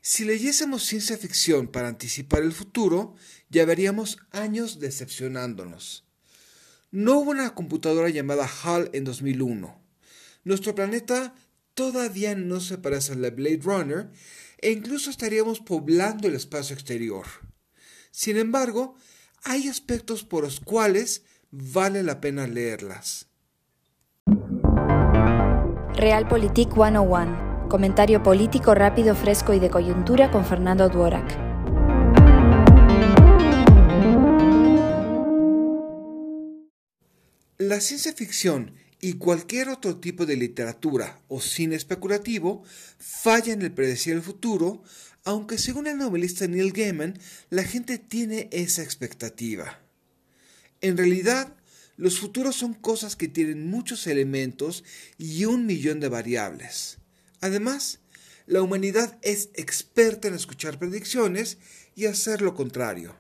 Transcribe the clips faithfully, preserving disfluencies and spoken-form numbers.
Si leyésemos ciencia ficción para anticipar el futuro, llevaríamos años decepcionándonos. No hubo una computadora llamada H A L en dos mil uno. Nuestro planeta todavía no se parece al de Blade Runner e incluso estaríamos poblando el espacio exterior. Sin embargo, hay aspectos por los cuales vale la pena leerlas. Realpolitik ciento uno. Comentario político rápido, fresco y de coyuntura con Fernando Dworak. La ciencia ficción y cualquier otro tipo de literatura o cine especulativo falla en el predecir el futuro, aunque según el novelista Neil Gaiman, la gente tiene esa expectativa. En realidad, los futuros son cosas que tienen muchos elementos y un millón de variables. Además, la humanidad es experta en escuchar predicciones y hacer lo contrario.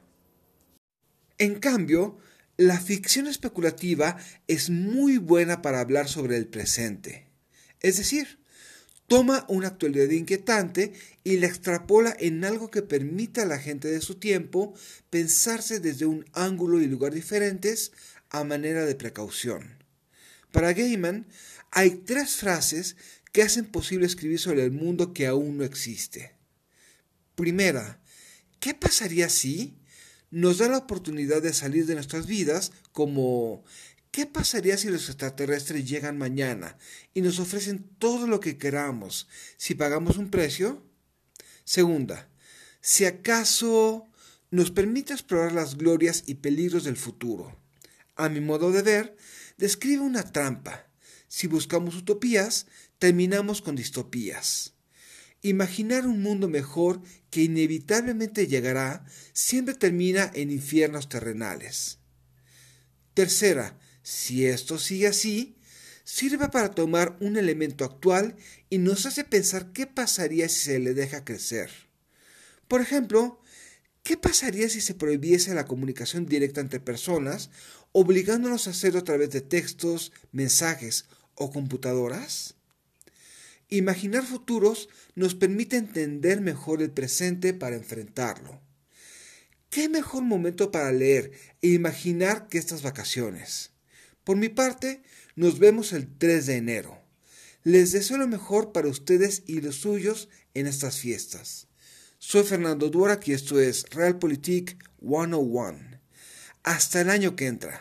En cambio, la ficción especulativa es muy buena para hablar sobre el presente. Es decir, toma una actualidad inquietante y la extrapola en algo que permita a la gente de su tiempo pensarse desde un ángulo y lugar diferentes a manera de precaución. Para Gaiman, hay tres frases que hacen posible escribir sobre el mundo que aún no existe. Primera, ¿qué pasaría si? Nos da la oportunidad de salir de nuestras vidas, como ¿qué pasaría si los extraterrestres llegan mañana y nos ofrecen todo lo que queramos si pagamos un precio? Segunda, si acaso nos permite explorar las glorias y peligros del futuro. A mi modo de ver, describe una trampa. Si buscamos utopías, terminamos con distopías. Imaginar un mundo mejor que inevitablemente llegará siempre termina en infiernos terrenales. Tercera, si esto sigue así, sirve para tomar un elemento actual y nos hace pensar qué pasaría si se le deja crecer. Por ejemplo, ¿qué pasaría si se prohibiese la comunicación directa entre personas, obligándonos a hacerlo a través de textos, mensajes o computadoras? Imaginar futuros nos permite entender mejor el presente para enfrentarlo. ¿Qué mejor momento para leer e imaginar que estas vacaciones? Por mi parte, nos vemos el tres de enero. Les deseo lo mejor para ustedes y los suyos en estas fiestas. Soy Fernando Dworak y esto es Realpolitik ciento uno. Hasta el año que entra.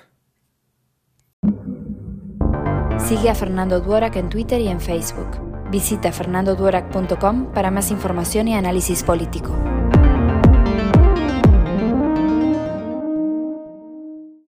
Sigue a Fernando Dworak en Twitter y en Facebook. Visita fernando dworak punto com para más información y análisis político.